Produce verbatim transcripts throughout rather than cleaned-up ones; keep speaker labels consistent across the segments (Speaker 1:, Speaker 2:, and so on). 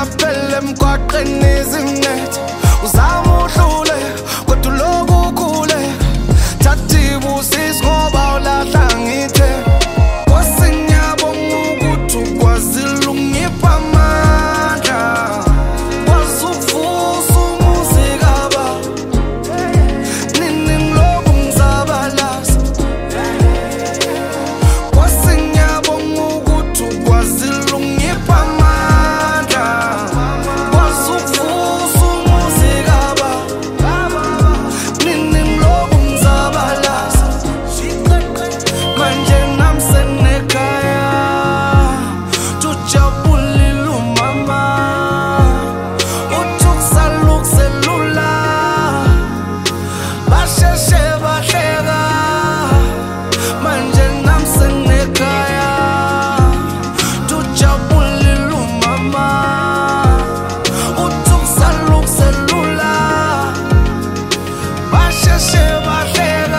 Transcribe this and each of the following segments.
Speaker 1: phela emgwaqeni izinqethe uzama udlule kodwa uloku ukhule thatha ibusisi ngoba ulahla ngithe Nkosi ngiyabonga ukuthi ukwazile ungipha amandla kwazi ukuvusa umuzi kaba nini ngiloku ngizabalaza Nkosi ngiyabonga ukuthi ukwazile ungipha amandla kwazi ukuvusa umuzi kaba nini ngiloku ngizabalaza manje nami senekhaya tujabulile umama uthi ukusala ukuselula basheshe bahleka manje nami senekhaya tujabulile umama uthi ukusala ukuselula basheshe bahleka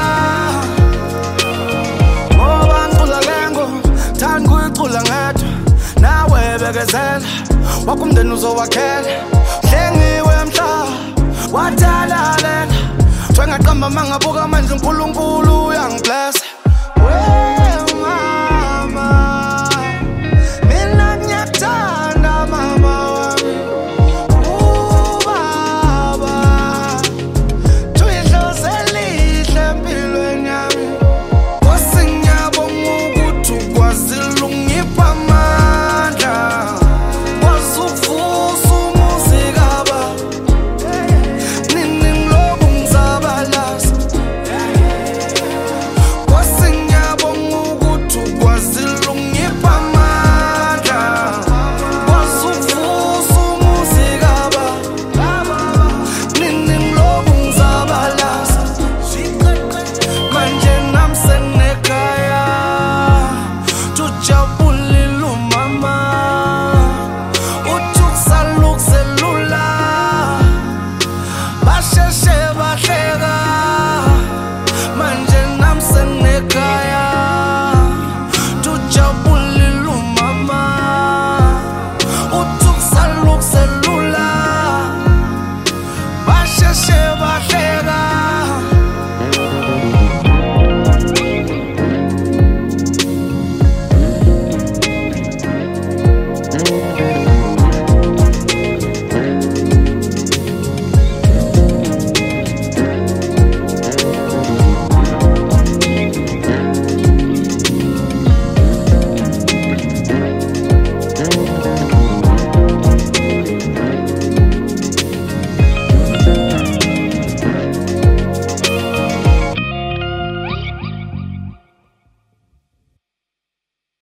Speaker 1: ngoba ngicula lengo thanda ukuyicula ngedwa nawe bekezela wakho umndeni uzowakhela hlengiwe emhlaba wathalalela thwengaqamba mangabuka manje uNkulunkulu uyangiblessa we mama